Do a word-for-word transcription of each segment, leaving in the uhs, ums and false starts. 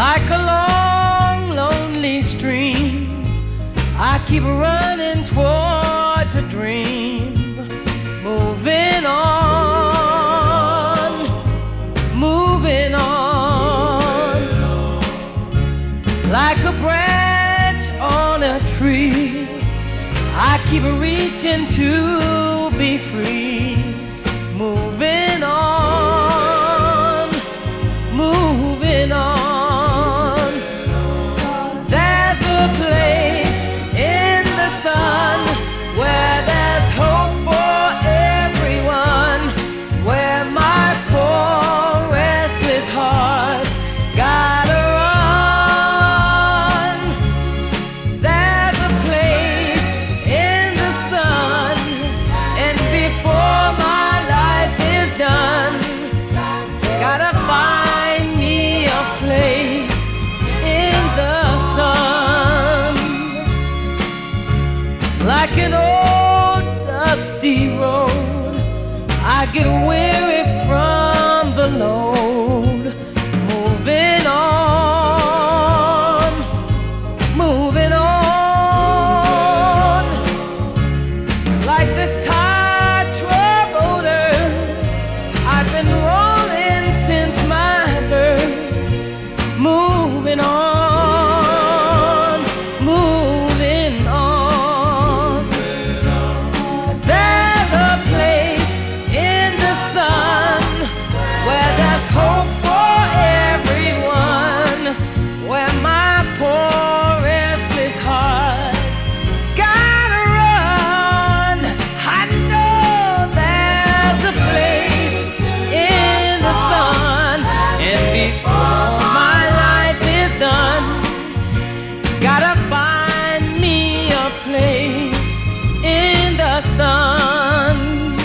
Like a long, lonely stream, I keep running towards a dream, moving on, moving on. Like a branch on a tree, I keep reaching to be free, moving on, moving on. There's a place in the sun where there's hope for everyone, where my poor restless heart gotta run. There's a place in the sun, and before my life is done, gotta find me a place in the sun. Like an old dusty road, I get weary from the load, moving on, moving on. Like this tired troubadour, I've been rolling since my birth, moving on, moving on. There's a place in the sun where there's hope for everyone, where my poor restless heart's gotta run. I know there's a place in the sun, and before my life is done, gotta find me a place in the sun.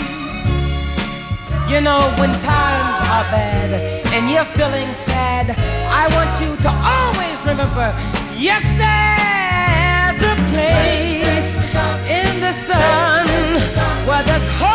You know, when times are bad and you're feeling sad, I want you to always remember, yes, there's a place in the sun where there's hope